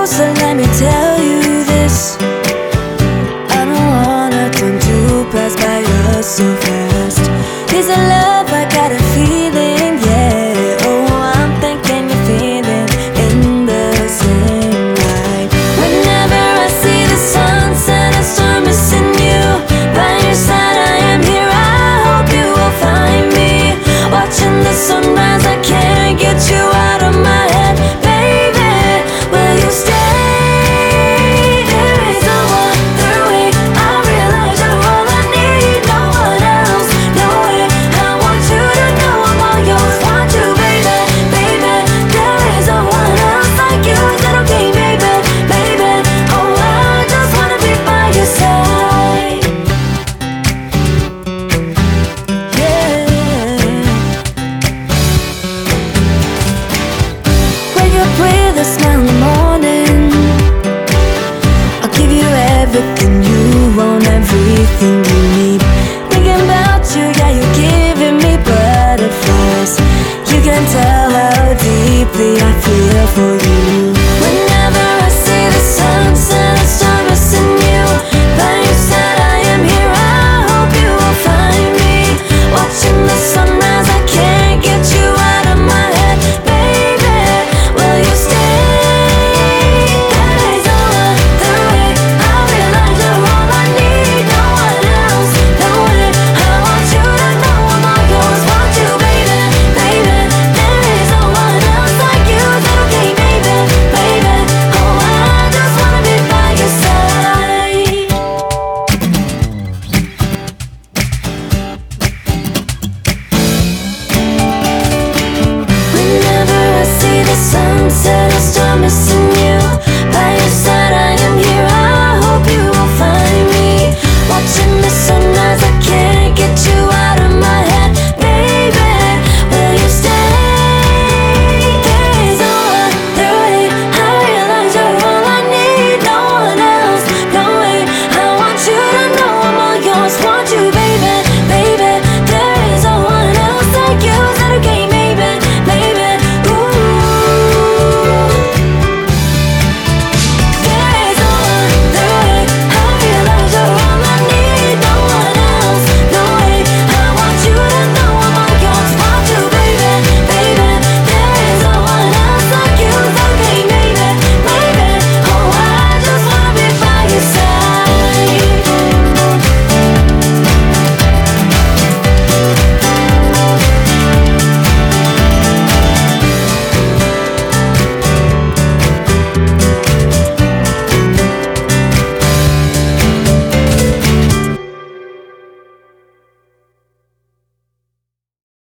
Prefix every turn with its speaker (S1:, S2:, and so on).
S1: closer, let me tell you this. I don't wanna turn to pass by us so fast. Is it love? I got a feeling, yeah. Oh, I'm thinking you're feeling in the same light. Whenever I see the sunset, I start missing you. By your side I am here, I hope you will find me. Watching the sunrise, I can't get you out of my head. Baby, will you stay? There is no other way. I realize you're all I need, no one else. No way, I want you to know I'm all yours. Want you, baby, baby. There is no one else like you. Is that okay, baby, baby? Oh, I just wanna be by your side. Yeah. Wake up with a smile in the morning. I'll give you everything you want, everything you need. Thinking about you, yeah, you're giving me butterflies. You can tell how deeply I feel for you.